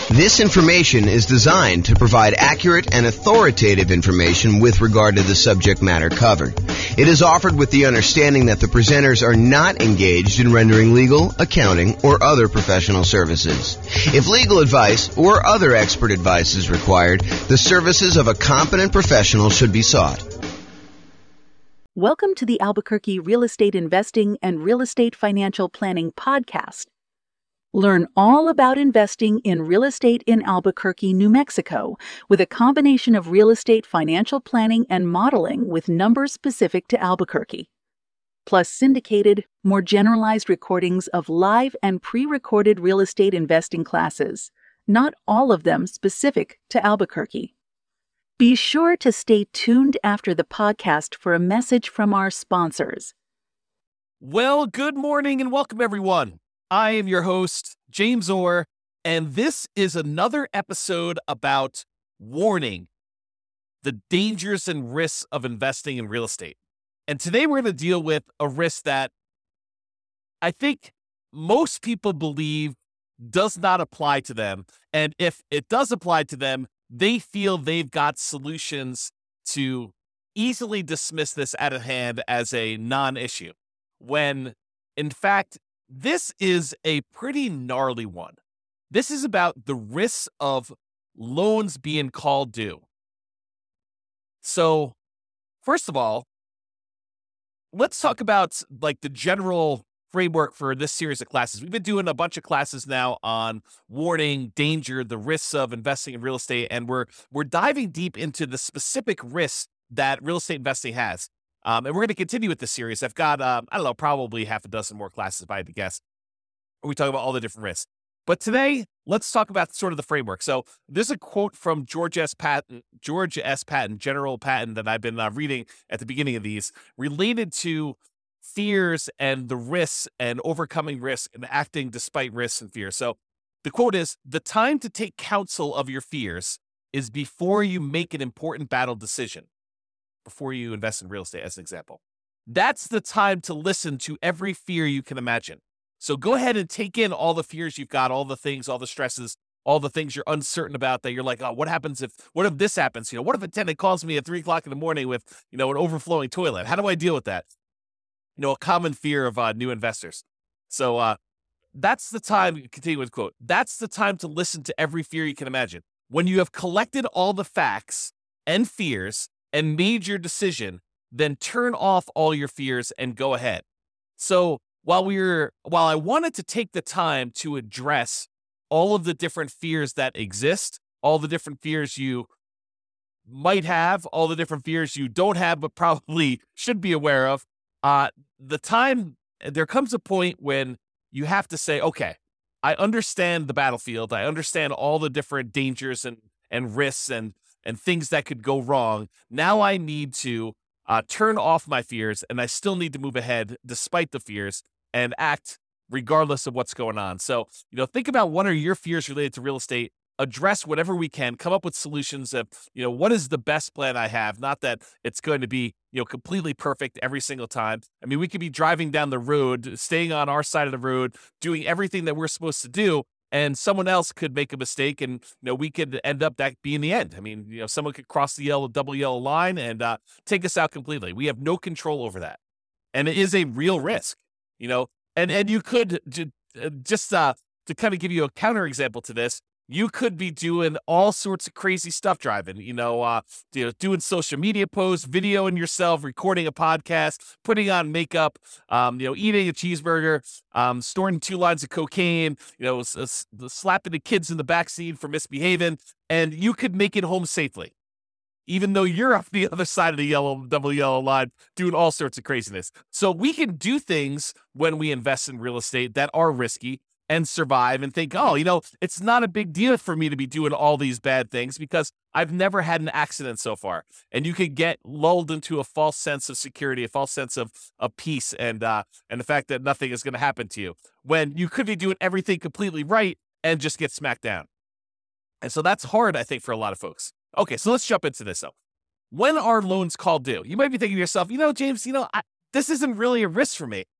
This information is designed to provide accurate and authoritative information with regard to the subject matter covered. It is offered with the understanding that the presenters are not engaged in rendering legal, accounting, or other professional services. If legal advice or other expert advice is required, the services of a competent professional should be sought. Welcome to the Albuquerque Real Estate Investing and Real Estate Financial Planning podcast. Learn all about investing in real estate in Albuquerque, New Mexico, with a combination of real estate financial planning and modeling with numbers specific to Albuquerque, plus syndicated, more generalized recordings of live and pre-recorded real estate investing classes, not all of them specific to Albuquerque. Be sure to stay tuned after the podcast for a message from our sponsors. Well, good morning and welcome, everyone. I am your host, James Orr, and this is another episode about warning the dangers and risks of investing in real estate. And today we're going to deal with a risk that I think most people believe does not apply to them. And if it does apply to them, they feel they've got solutions to easily dismiss this out of hand as a non-issue, when in fact, this is a pretty gnarly one. This is about the risks of loans being called due. So, first of all, let's talk about like the general framework for this series of classes. We've been doing a bunch of classes now on warning, danger, the risks of investing in real estate, and we're diving deep into the specific risks that real estate investing has. And we're going to continue with this series. I've got, probably half a dozen more classes, if I had to guess, where we talk about all the different risks. But today, let's talk about sort of the framework. So there's a quote from George S. Patton, General Patton, that I've been reading at the beginning of these, related to fears and the risks and overcoming risk and acting despite risks and fears. So the quote is, "The time to take counsel of your fears is before you make an important battle decision." Before you invest in real estate, as an example. That's the time to listen to every fear you can imagine. So go ahead and take in all the fears you've got, all the things, all the stresses, all the things you're uncertain about that you're like, oh, what if this happens? What if a tenant calls me at 3 o'clock in the morning with, an overflowing toilet? How do I deal with that? A common fear of new investors. So that's the time, continue with the quote, "That's the time to listen to every fear you can imagine. When you have collected all the facts and fears and made your decision, then turn off all your fears and go ahead." So while I wanted to take the time to address all of the different fears that exist, all the different fears you might have, all the different fears you don't have but probably should be aware of, there comes a point when you have to say, okay, I understand the battlefield. I understand all the different dangers and risks and things that could go wrong. Now I need to turn off my fears, and I still need to move ahead despite the fears and act regardless of what's going on. So, think about what are your fears related to real estate, address whatever we can, come up with solutions of, what is the best plan I have? Not that it's going to be, completely perfect every single time. I mean, we could be driving down the road, staying on our side of the road, doing everything that we're supposed to do, and someone else could make a mistake, and we could end up that being the end. I mean, someone could cross the double yellow line and take us out completely. We have no control over that, and it is a real risk. And you could just to kind of give you a counterexample to this, you could be doing all sorts of crazy stuff driving. Doing social media posts, videoing yourself, recording a podcast, putting on makeup, eating a cheeseburger, storing 2 lines of cocaine, slapping the kids in the backseat for misbehaving, and you could make it home safely, even though you're off the other side of the double yellow line doing all sorts of craziness. So we can do things when we invest in real estate that are risky and survive and think, oh, it's not a big deal for me to be doing all these bad things because I've never had an accident so far. And you could get lulled into a false sense of security, a false sense of peace, and the fact that nothing is going to happen to you when you could be doing everything completely right and just get smacked down. And so that's hard, I think, for a lot of folks. Okay, so let's jump into this though. When are loans called due? You might be thinking to yourself, James, this isn't really a risk for me.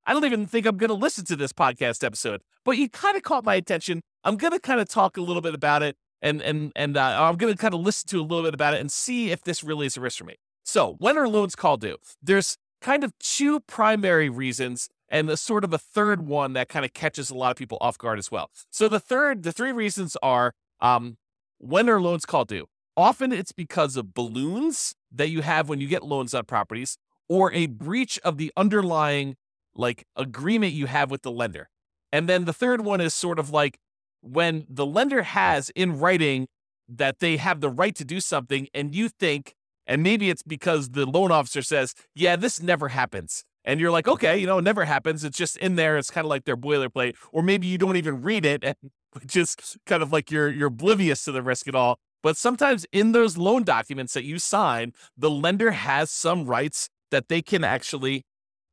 I don't even think I'm going to listen to this podcast episode, but you kind of caught my attention. I'm going to kind of talk a little bit about it, and I'm going to kind of listen to a little bit about it and see if this really is a risk for me. So when are loans called due? There's kind of two primary reasons and a sort of a third one that kind of catches a lot of people off guard as well. So the three reasons are, when are loans called due? Often it's because of balloons that you have when you get loans on properties, or a breach of the underlying agreement you have with the lender. And then the third one is sort of like when the lender has in writing that they have the right to do something, and you think, and maybe it's because the loan officer says, yeah, this never happens. And you're like, okay, it never happens. It's just in there. It's kind of like their boilerplate. Or maybe you don't even read it, and just kind of like you're oblivious to the risk at all. But sometimes in those loan documents that you sign, the lender has some rights that they can actually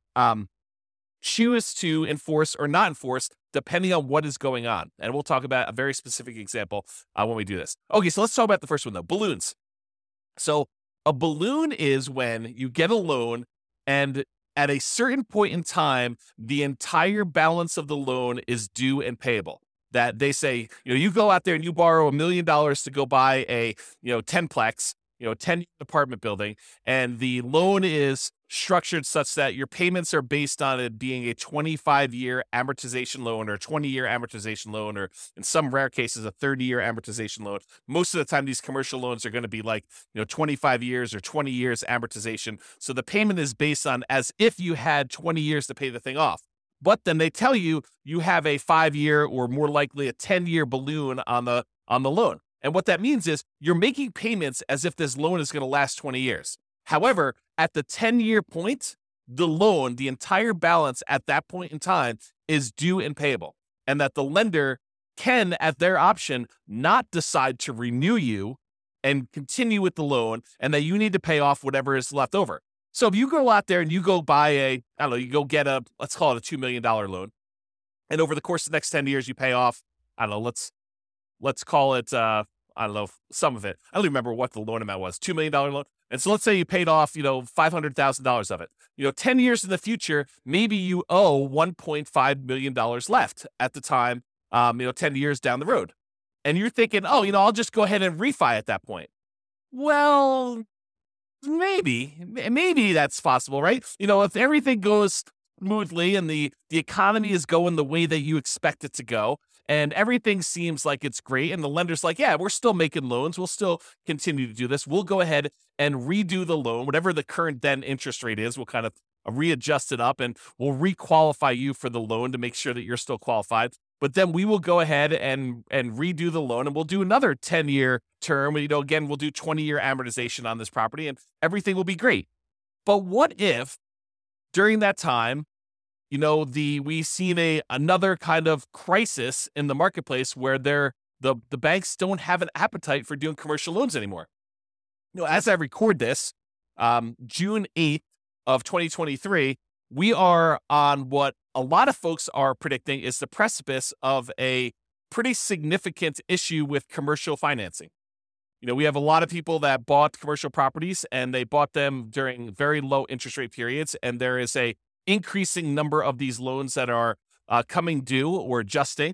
choose to enforce or not enforce depending on what is going on. And we'll talk about a very specific example when we do this. Okay, so let's talk about the first one, though, balloons. So a balloon is when you get a loan and at a certain point in time, the entire balance of the loan is due and payable. That they say, you go out there and you borrow $1 million to go buy a, 10-plex, 10 apartment building, and the loan is structured such that your payments are based on it being a 25-year amortization loan or a 20-year amortization loan, or in some rare cases, a 30-year amortization loan. Most of the time, these commercial loans are going to be 25 years or 20 years amortization. So the payment is based on as if you had 20 years to pay the thing off. But then they tell you you have a 5-year or more likely a 10-year balloon on the loan. And what that means is you're making payments as if this loan is going to last 20 years. However, at the 10-year point, the loan, the entire balance at that point in time is due and payable. And that the lender can, at their option, not decide to renew you and continue with the loan, and that you need to pay off whatever is left over. So if you go out there and you go buy you go get let's call it a $2 million loan. And over the course of the next 10 years, you pay off, let's call it, some of it. I don't remember what the loan amount was, $2 million loan. And so let's say you paid off, $500,000 of it. 10 years in the future, maybe you owe $1.5 million left at the time, 10 years down the road. And you're thinking, I'll just go ahead and refi at that point. Well, maybe that's possible, right? If everything goes smoothly and the economy is going the way that you expect it to go, and everything seems like it's great, and the lender's like, yeah, we're still making loans, we'll still continue to do this, we'll go ahead and redo the loan, whatever the current then interest rate is, we'll kind of readjust it up, and we'll requalify you for the loan to make sure that you're still qualified. But then we will go ahead and redo the loan, and we'll do another 10-year term. Again, we'll do 20-year amortization on this property, and everything will be great. But what if during that time, we've seen another kind of crisis in the marketplace where the banks don't have an appetite for doing commercial loans anymore. As I record this, June 8th of 2023, we are on what a lot of folks are predicting is the precipice of a pretty significant issue with commercial financing. We have a lot of people that bought commercial properties, and they bought them during very low interest rate periods, and there is a increasing number of these loans that are coming due or adjusting.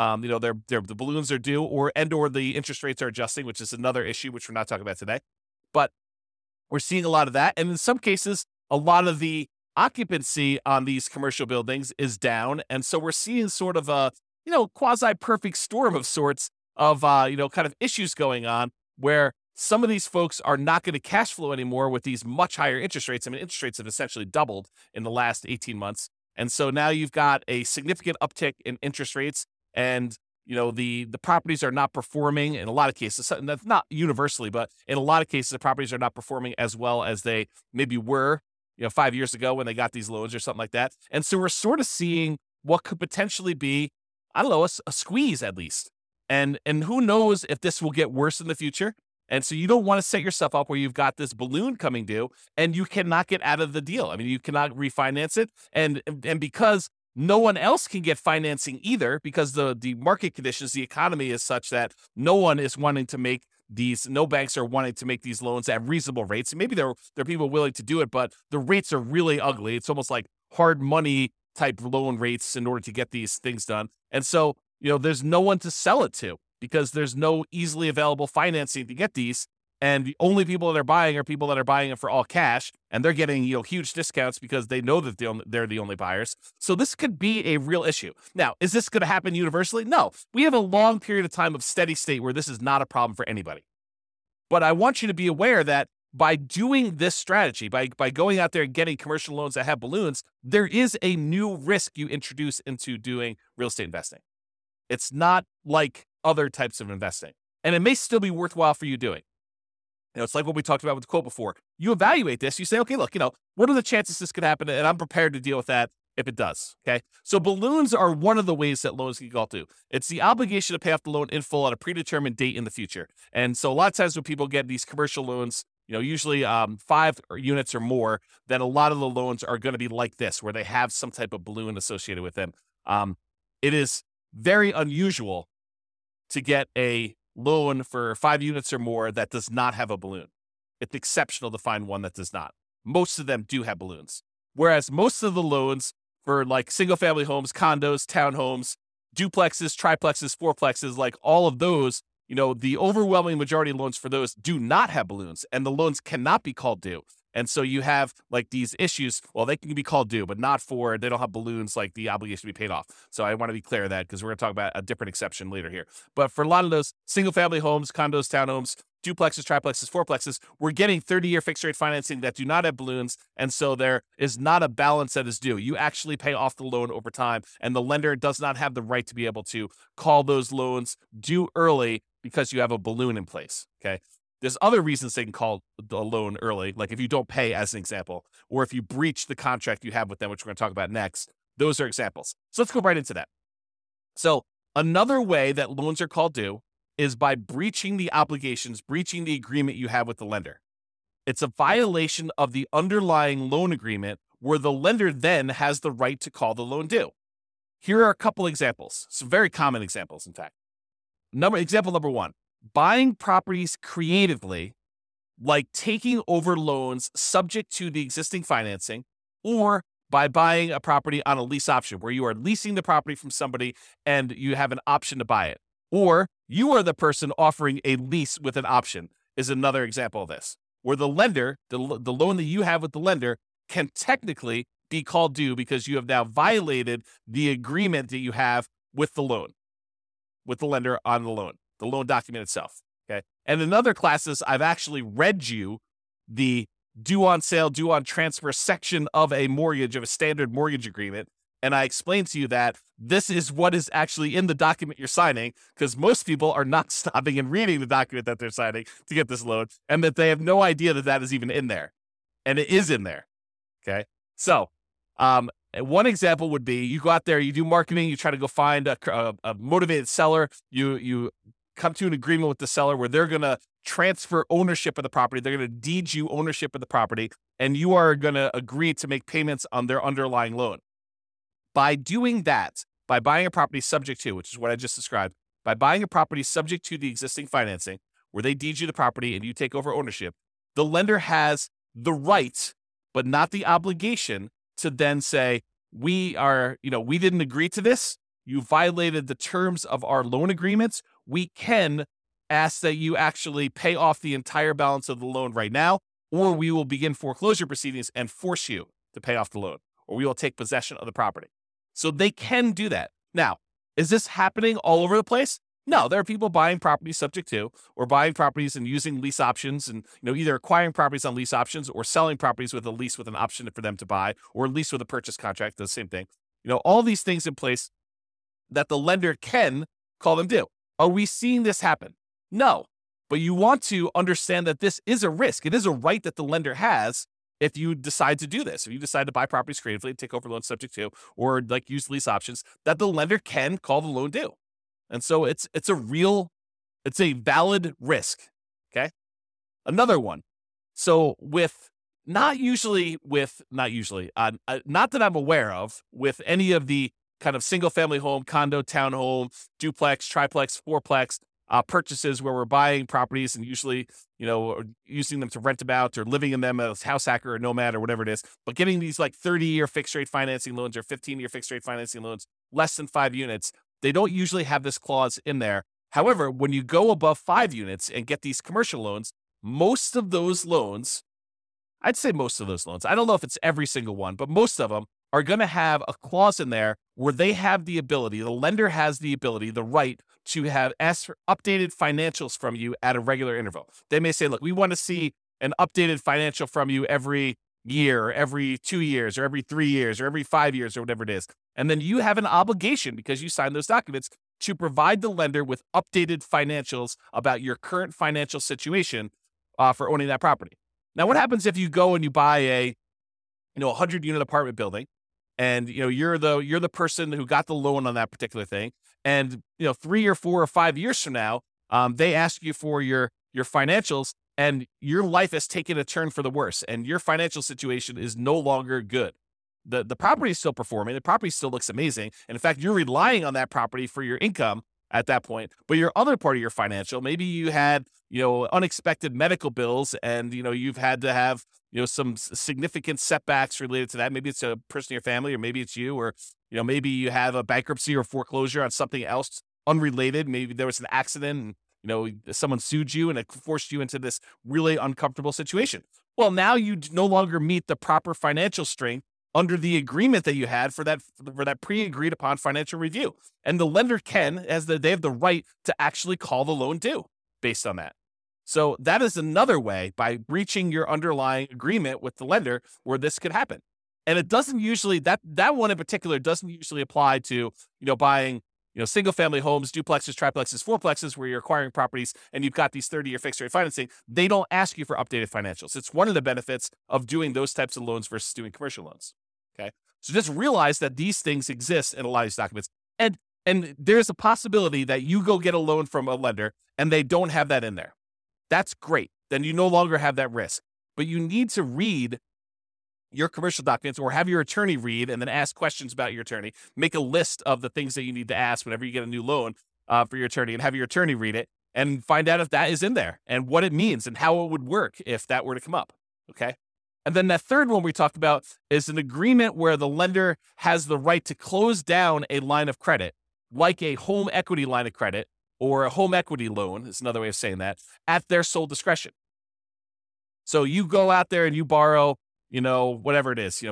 The balloons are due, or the interest rates are adjusting, which is another issue which we're not talking about today. But we're seeing a lot of that, and in some cases, a lot of the occupancy on these commercial buildings is down, and so we're seeing sort of a quasi-perfect storm of sorts of kind of issues going on where some of these folks are not going to cash flow anymore with these much higher interest rates. I mean, interest rates have essentially doubled in the last 18 months. And so now you've got a significant uptick in interest rates, and, the properties are not performing in a lot of cases. That's not universally, but in a lot of cases, the properties are not performing as well as they maybe were, 5 years ago when they got these loans or something like that. And so we're sort of seeing what could potentially be, a squeeze at least. And who knows if this will get worse in the future. And so you don't want to set yourself up where you've got this balloon coming due and you cannot get out of the deal. I mean, you cannot refinance it. And because no one else can get financing either, because the market conditions, the economy is such that no one is wanting to make no banks are wanting to make these loans at reasonable rates. And maybe there are people willing to do it, but the rates are really ugly. It's almost like hard money type loan rates in order to get these things done. And so, there's no one to sell it to because there's no easily available financing to get these. And the only people that are buying are people that are buying it for all cash, and they're getting huge discounts because they know that they're the only buyers. So this could be a real issue. Now, is this going to happen universally? No. We have a long period of time of steady state where this is not a problem for anybody. But I want you to be aware that by doing this strategy, by going out there and getting commercial loans that have balloons, there is a new risk you introduce into doing real estate investing. It's not like other types of investing, and it may still be worthwhile for you doing. It's like what we talked about with the quote before. You evaluate this. You say, okay, look, what are the chances this could happen? And I'm prepared to deal with that if it does. Okay. So balloons are one of the ways that loans can go to. It's the obligation to pay off the loan in full at a predetermined date in the future. And so a lot of times when people get these commercial loans, usually 5 units or more, then a lot of the loans are going to be like this, where they have some type of balloon associated with them. It is very unusual to get a loan for 5 units or more that does not have a balloon. It's exceptional to find one that does not. Most of them do have balloons. Whereas most of the loans for like single family homes, condos, townhomes, duplexes, triplexes, fourplexes, like all of those, the overwhelming majority of loans for those do not have balloons, and the loans cannot be called due. And so you have like these issues. Well, they can be called due, but they don't have balloons like the obligation to be paid off. So I want to be clear of that because we're going to talk about a different exception later here. But for a lot of those single family homes, condos, townhomes, duplexes, triplexes, fourplexes, we're getting 30-year fixed rate financing that do not have balloons. And so there is not a balance that is due. You actually pay off the loan over time, and the lender does not have the right to be able to call those loans due early because you have a balloon in place. Okay. There's other reasons they can call the loan early, like if you don't pay, as an example, or if you breach the contract you have with them, which we're going to talk about next. Those are examples. So let's go right into that. So another way that loans are called due is by breaching the obligations, breaching the agreement you have with the lender. It's a violation of the underlying loan agreement where the lender then has the right to call the loan due. Here are a couple examples, some very common examples, in fact. Example number 1. Buying properties creatively, like taking over loans subject to the existing financing, or by buying a property on a lease option where you are leasing the property from somebody and you have an option to buy it. Or you are the person offering a lease with an option is another example of this, where the lender, the loan that you have with the lender can technically be called due because you have now violated the agreement that you have with the loan, with the lender on the loan document itself. Okay. And in other classes, I've actually read you the due on sale, due on transfer section of a mortgage, of a standard mortgage agreement. And I explained to you that this is what is actually in the document you're signing, because most people are not stopping and reading the document that they're signing to get this loan, and that they have no idea that that is even in there. And it is in there. Okay. So, one example would be you go out there, you do marketing, you try to go find a motivated seller, you come to an agreement with the seller where they're going to transfer ownership of the property. They're going to deed you ownership of the property, and you are going to agree to make payments on their underlying loan. By doing that, by buying a property subject to, which is what I just described, by buying a property subject to the existing financing, where they deed you the property and you take over ownership, the lender has the right, but not the obligation, to then say, we didn't agree to this. You violated the terms of our loan agreements. We can ask that you actually pay off the entire balance of the loan right now, or we will begin foreclosure proceedings and force you to pay off the loan, or we will take possession of the property. So they can do that. Now, is this happening all over the place? No, there are people buying properties subject to, or buying properties and using lease options, and either acquiring properties on lease options or selling properties with a lease with an option for them to buy, or a lease with a purchase contract, the same thing. All these things in place that the lender can call them due. Are we seeing this happen? No, but you want to understand that this is a risk. It is a right that the lender has if you decide to do this. If you decide to buy properties creatively, take over loans subject to, or use lease options, that the lender can call the loan due. And so it's a valid risk. Okay. Another one. So not that I'm aware of with any of the kind of single family home, condo, townhome, duplex, triplex, fourplex, purchases where we're buying properties and usually, using them to rent them out or living in them as house hacker or nomad or whatever it is, but getting these like 30-year fixed rate financing loans or 15-year fixed rate financing loans, less than 5 units, they don't usually have this clause in there. However, when you go above 5 units and get these commercial loans, most of those loans, I'd say most of those loans, I don't know if it's every single one, but most of them are going to have a clause in there where they have the ability, the lender has the ability, the right to ask for updated financials from you at a regular interval. They may say, look, we want to see an updated financial from you every year, or every 2 years, or every 3 years, or every 5 years, or whatever it is. And then you have an obligation, because you signed those documents, to provide the lender with updated financials about your current financial situation for owning that property. Now, what happens if you go and you buy a 100-unit apartment building, and you're the person who got the loan on that particular thing, and 3 or 4 or 5 years from now, they ask you for your financials, and your life has taken a turn for the worse, and your financial situation is no longer good. The property is still performing, the property still looks amazing, and in fact, you're relying on that property for your income at that point. But your other part of your financial, maybe you had unexpected medical bills, and you've had to have some significant setbacks related to that. Maybe it's a person in your family, or maybe it's you, or maybe you have a bankruptcy or foreclosure on something else unrelated. Maybe there was an accident and someone sued you and it forced you into this really uncomfortable situation. Well, now you no longer meet the proper financial strength under the agreement that you had for that pre-agreed upon financial review. And the lender they have the right to actually call the loan due based on that. So that is another way, by breaching your underlying agreement with the lender, where this could happen. And it doesn't usually, that one in particular doesn't usually apply to, buying, single family homes, duplexes, triplexes, fourplexes, where you're acquiring properties and you've got these 30-year fixed rate financing. They don't ask you for updated financials. It's one of the benefits of doing those types of loans versus doing commercial loans. Okay. So just realize that these things exist in a lot of these documents. And there's a possibility that you go get a loan from a lender and they don't have that in there. That's great. Then you no longer have that risk. But you need to read your commercial documents, or have your attorney read and then ask questions about your attorney. Make a list of the things that you need to ask whenever you get a new loan for your attorney, and have your attorney read it and find out if that is in there and what it means and how it would work if that were to come up. Okay. And then that third one we talked about is an agreement where the lender has the right to close down a line of credit, like a home equity line of credit or a home equity loan, is another way of saying that, at their sole discretion. So you go out there and you borrow, whatever it is,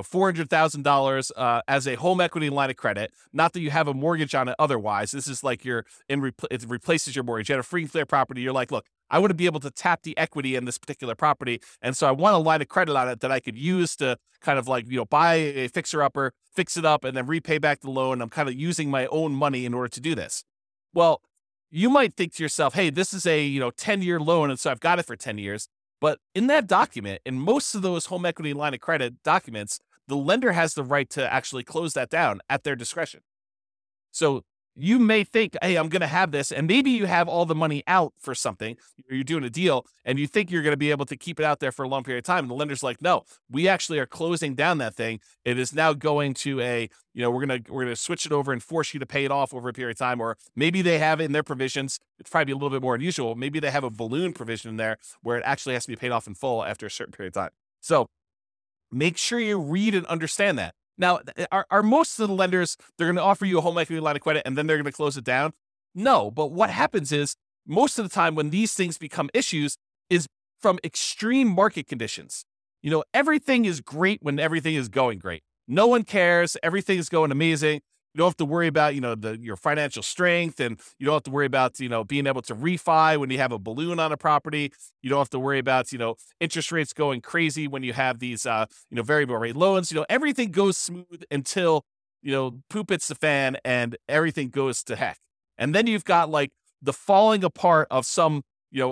$400,000 as a home equity line of credit. Not that you have a mortgage on it otherwise. This is like it replaces your mortgage. You had a free and clear property. You're like, look, I want to be able to tap the equity in this particular property. And so I want a line of credit on it that I could use to kind of like, buy a fixer-upper, fix it up, and then repay back the loan. I'm kind of using my own money in order to do this. Well, you might think to yourself, hey, this is a 10-year loan, and so I've got it for 10 years. But in that document, in most of those home equity line of credit documents, the lender has the right to actually close that down at their discretion. So you may think, hey, I'm going to have this, and maybe you have all the money out for something, or you're doing a deal, and you think you're going to be able to keep it out there for a long period of time. And the lender's like, no, we actually are closing down that thing. It is now going to we're going to switch it over and force you to pay it off over a period of time. Or maybe they have it in their provisions. It's probably a little bit more unusual. Maybe they have a balloon provision in there where it actually has to be paid off in full after a certain period of time. So make sure you read and understand that. Now, are most of the lenders, they're going to offer you a home equity line of credit and then they're going to close it down? No, but what happens is most of the time when these things become issues is from extreme market conditions. Everything is great when everything is going great. No one cares. Everything is going amazing. You don't have to worry about, your financial strength, and you don't have to worry about, being able to refi when you have a balloon on a property. You don't have to worry about, interest rates going crazy when you have these, variable rate loans. Everything goes smooth until, poop hits the fan and everything goes to heck. And then you've got like the falling apart of some,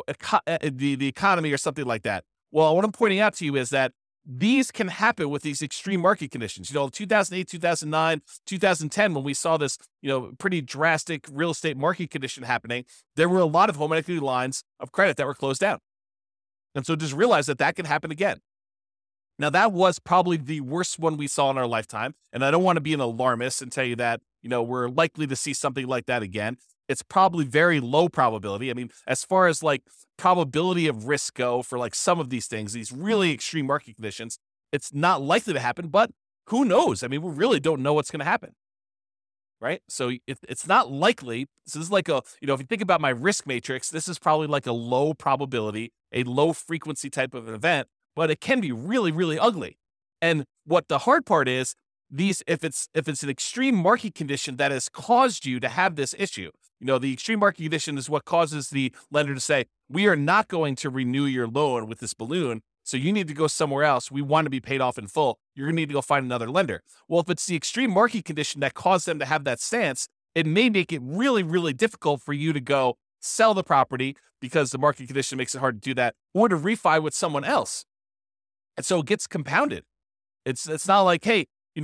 the economy or something like that. Well, what I'm pointing out to you is that these can happen with these extreme market conditions. 2008, 2009, 2010, when we saw this, pretty drastic real estate market condition happening, there were a lot of home equity lines of credit that were closed down. And so just realize that can happen again. Now, that was probably the worst one we saw in our lifetime. And I don't want to be an alarmist and tell you that, we're likely to see something like that again. it's probably very low probability. I mean, as far as like probability of risk go for like some of these things, these really extreme market conditions, it's not likely to happen, but who knows? I mean, we really don't know what's going to happen, right? So it's not likely. This is like if you think about my risk matrix, this is probably like a low probability, a low frequency type of an event, but it can be really, really ugly. And what the hard part is, if it's an extreme market condition that has caused you to have this issue, the extreme market condition is what causes the lender to say, we are not going to renew your loan with this balloon, so you need to go somewhere else. We want to be paid off in full. You're going to need to go find another lender. Well, if it's the extreme market condition that caused them to have that stance, it may make it really, really difficult for you to go sell the property because the market condition makes it hard to do that, or to refi with someone else. And so it gets compounded. It's not like, hey,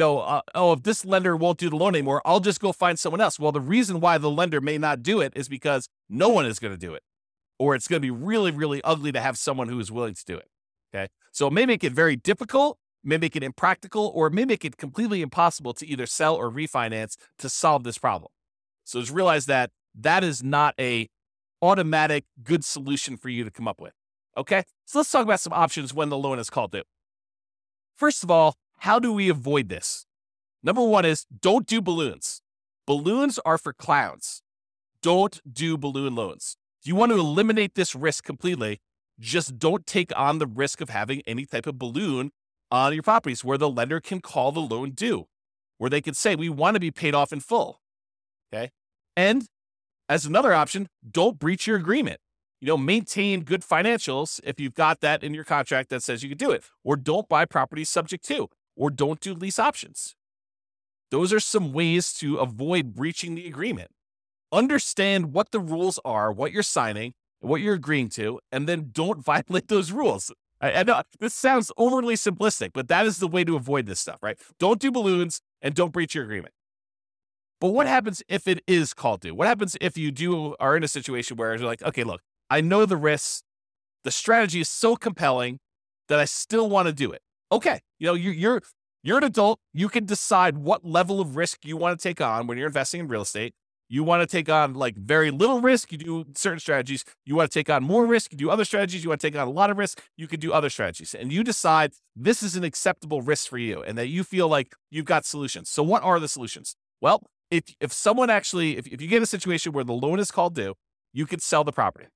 if this lender won't do the loan anymore, I'll just go find someone else. Well, the reason why the lender may not do it is because no one is going to do it, or it's going to be really, really ugly to have someone who is willing to do it. Okay. So it may make it very difficult, may make it impractical, or it may make it completely impossible to either sell or refinance to solve this problem. So just realize that is not a automatic good solution for you to come up with. Okay. So let's talk about some options when the loan is called due. First of all, how do we avoid this? Number one is don't do balloons. Balloons are for clowns. Don't do balloon loans. If you want to eliminate this risk completely, just don't take on the risk of having any type of balloon on your properties where the lender can call the loan due, where they can say, we want to be paid off in full. Okay. And as another option, don't breach your agreement. Maintain good financials if you've got that in your contract that says you can do it, or don't buy properties subject to, or don't do lease options. Those are some ways to avoid breaching the agreement. Understand what the rules are, what you're signing, what you're agreeing to, and then don't violate those rules. I know this sounds overly simplistic, but that is the way to avoid this stuff, right? Don't do balloons and don't breach your agreement. But what happens if it is called due? What happens if you are in a situation where you're like, okay, look, I know the risks. The strategy is so compelling that I still want to do it. Okay, you're an adult. You can decide what level of risk you want to take on when you're investing in real estate. You want to take on like very little risk, you do certain strategies. You want to take on more risk, you do other strategies. You want to take on a lot of risk, you can do other strategies. And you decide this is an acceptable risk for you and that you feel like you've got solutions. So what are the solutions? Well, if someone actually, if you get a situation where the loan is called due, you could sell the property.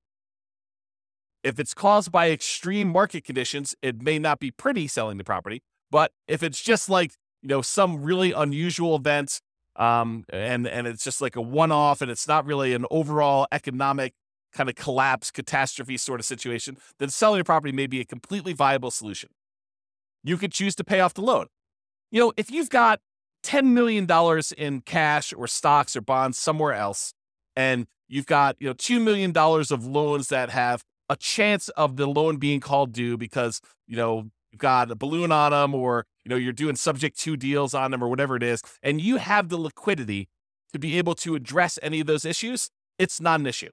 If it's caused by extreme market conditions, it may not be pretty selling the property. But if it's just like, some really unusual event, and it's just like a one-off and it's not really an overall economic kind of collapse, catastrophe sort of situation, then selling the property may be a completely viable solution. You could choose to pay off the loan. If you've got $10 million in cash or stocks or bonds somewhere else, and you've got, $2 million of loans that have a chance of the loan being called due because, you've got a balloon on them, or, you're doing subject to deals on them, or whatever it is, and you have the liquidity to be able to address any of those issues, it's not an issue.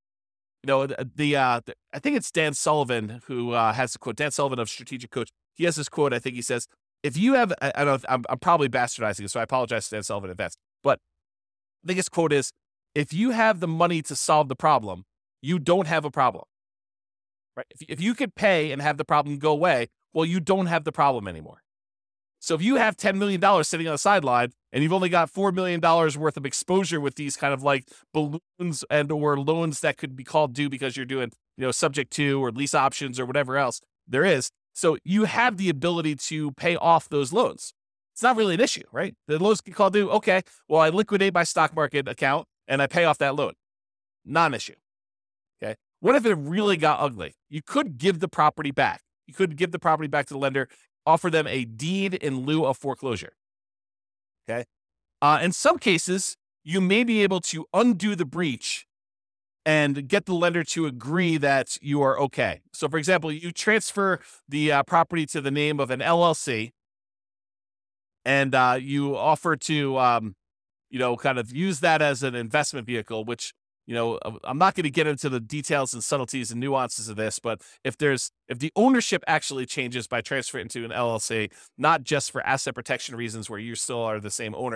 I think it's Dan Sullivan who has the quote, Dan Sullivan of Strategic Coach. He has this quote. I think he says, if you have, I don't know, I'm probably bastardizing it, so I apologize to Dan Sullivan in advance, but I think his quote is, if you have the money to solve the problem, you don't have a problem. Right? If you could pay and have the problem go away, well, you don't have the problem anymore. So if you have $10 million sitting on the sideline and you've only got $4 million worth of exposure with these kind of like balloons and or loans that could be called due because you're doing, subject to or lease options or whatever else there is. So you have the ability to pay off those loans. It's not really an issue, right? The loans get called due. Okay, well, I liquidate my stock market account and I pay off that loan. Non-issue. Okay. What if it really got ugly? You could give the property back. You could give the property back to the lender, offer them a deed in lieu of foreclosure. Okay. In some cases, you may be able to undo the breach and get the lender to agree that you are okay. So, for example, you transfer the property to the name of an LLC, and you offer to, kind of use that as an investment vehicle, which, I'm not going to get into the details and subtleties and nuances of this, but if the ownership actually changes by transferring to an LLC, not just for asset protection reasons where you still are the same owner,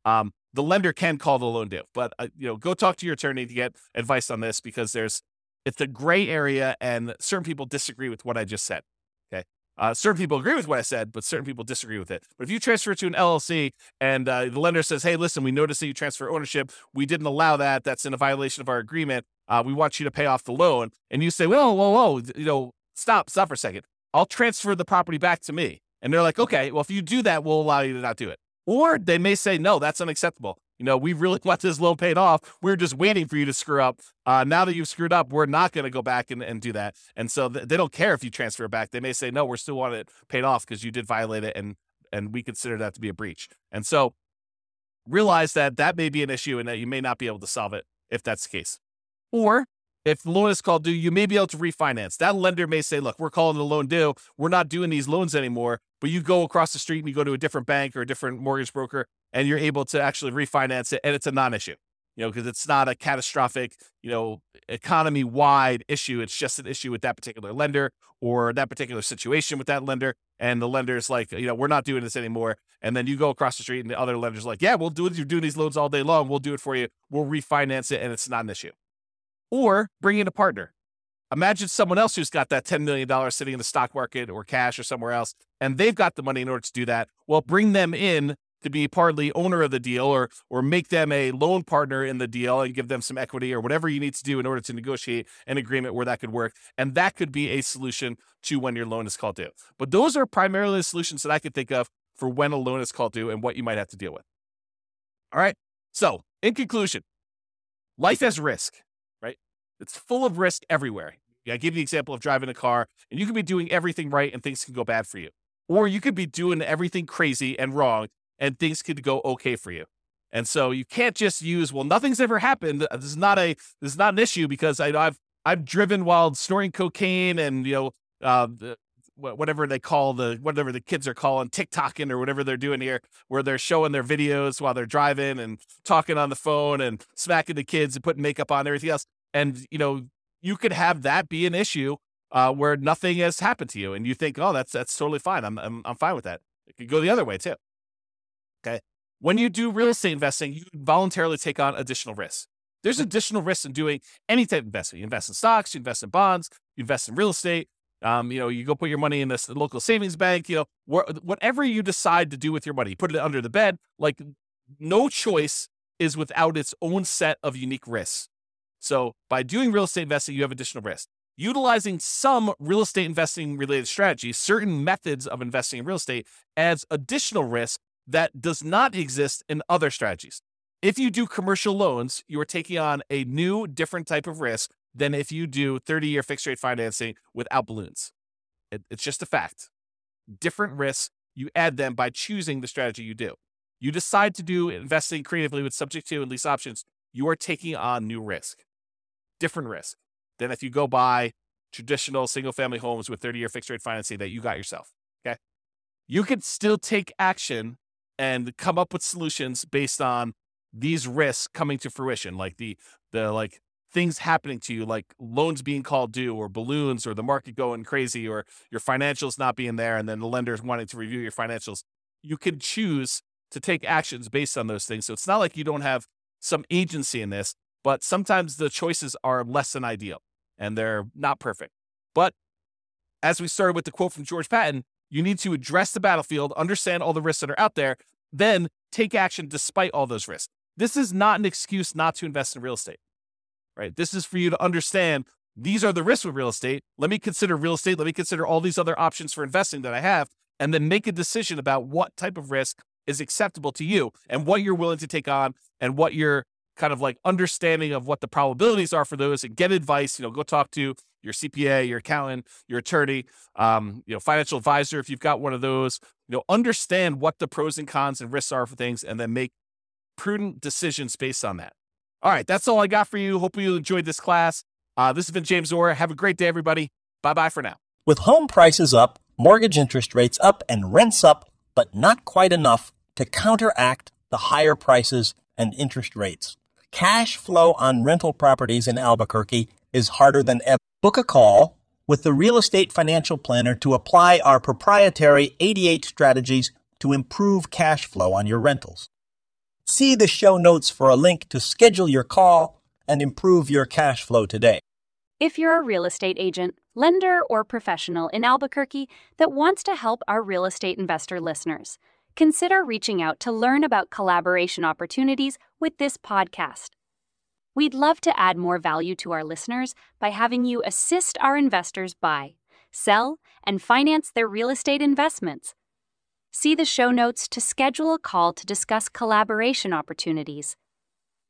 the lender can call the loan due. But go talk to your attorney to get advice on this, because it's a gray area, and certain people disagree with what I just said. Okay, certain people agree with what I said, but certain people disagree with it. But if you transfer it to an LLC and the lender says, "Hey, listen, we noticed that you transfer ownership. We didn't allow that. That's in a violation of our agreement. We want you to pay off the loan," and you say, "Whoa, stop for a second. I'll transfer the property back to me." And they're like, "Okay, well, if you do that, we'll allow you to not do it." Or they may say, "No, that's unacceptable. We really want this loan paid off. We're just waiting for you to screw up. Now that you've screwed up, we're not going to go back and do that." And so they don't care if you transfer it back. They may say, "No, we're still want it paid off because you did violate it, and we consider that to be a breach." And so realize that may be an issue and that you may not be able to solve it if that's the case. Or if the loan is called due, you may be able to refinance. That lender may say, "Look, we're calling the loan due. We're not doing these loans anymore." But you go across the street and you go to a different bank or a different mortgage broker, and you're able to actually refinance it, and it's a non-issue, because it's not a catastrophic, economy-wide issue. It's just an issue with that particular lender or that particular situation with that lender. And the lender's like, "We're not doing this anymore." And then you go across the street and the other lender's like, "Yeah, we'll do it. You're doing these loans all day long. We'll do it for you. We'll refinance it, and it's not an issue." Or bring in a partner. Imagine someone else who's got that $10 million sitting in the stock market or cash or somewhere else, and they've got the money in order to do that. Well, bring them in to be partly owner of the deal, or make them a loan partner in the deal and give them some equity or whatever you need to do in order to negotiate an agreement where that could work. And that could be a solution to when your loan is called due. But those are primarily the solutions that I could think of for when a loan is called due and what you might have to deal with. All right. So in conclusion, life has risk, right? It's full of risk everywhere. I give you the example of driving a car, and you could be doing everything right and things can go bad for you. Or you could be doing everything crazy and wrong and things could go okay for you. And so you can't just use, "Well, nothing's ever happened. This is not an issue because I've driven while snorting cocaine and whatever the kids are calling TikToking or whatever they're doing here, where they're showing their videos while they're driving and talking on the phone and smacking the kids and putting makeup on and everything else." And you could have that be an issue where nothing has happened to you, and you think, "Oh, that's totally fine. I'm fine with that." It could go the other way too. Okay. When you do real estate investing, you voluntarily take on additional risks. There's additional risks in doing any type of investment. You invest in stocks, you invest in bonds, you invest in real estate. You go put your money in this local savings bank. Whatever you decide to do with your money, you put it under the bed. Like, no choice is without its own set of unique risks. So by doing real estate investing, you have additional risk. Utilizing some real estate investing related strategies, certain methods of investing in real estate, adds additional risk that does not exist in other strategies. If you do commercial loans, you are taking on a new, different type of risk than if you do 30-year fixed rate financing without balloons. It's just a fact. Different risks, you add them by choosing the strategy you do. You decide to do investing creatively with subject to and lease options, you are taking on new risk. Different risk than if you go buy traditional single-family homes with 30-year fixed rate financing that you got yourself. Okay, you could still take action and come up with solutions based on these risks coming to fruition, like the things happening to you, like loans being called due, or balloons, or the market going crazy, or your financials not being there, and then the lenders wanting to review your financials. You can choose to take actions based on those things. So it's not like you don't have some agency in this, but sometimes the choices are less than ideal and they're not perfect. But as we started with the quote from George Patton, you need to address the battlefield, understand all the risks that are out there, then take action despite all those risks. This is not an excuse not to invest in real estate, right? This is for you to understand these are the risks with real estate. Let me consider real estate. Let me consider all these other options for investing that I have, and then make a decision about what type of risk is acceptable to you and what you're willing to take on and what your kind of like understanding of what the probabilities are for those, and get advice. Go talk to your CPA, your accountant, your attorney, financial advisor if you've got one of those. Understand what the pros and cons and risks are for things, and then make prudent decisions based on that. All right, that's all I got for you. Hope you enjoyed this class. This has been James Orr. Have a great day, everybody. Bye-bye for now. With home prices up, mortgage interest rates up, and rents up, but not quite enough to counteract the higher prices and interest rates, cash flow on rental properties in Albuquerque is harder than ever. Book a call with the Real Estate Financial Planner to apply our proprietary 88 strategies to improve cash flow on your rentals. See the show notes for a link to schedule your call and improve your cash flow today. If you're a real estate agent, lender, or professional in Albuquerque that wants to help our real estate investor listeners, consider reaching out to learn about collaboration opportunities with this podcast. We'd love to add more value to our listeners by having you assist our investors buy, sell, and finance their real estate investments. See the show notes to schedule a call to discuss collaboration opportunities.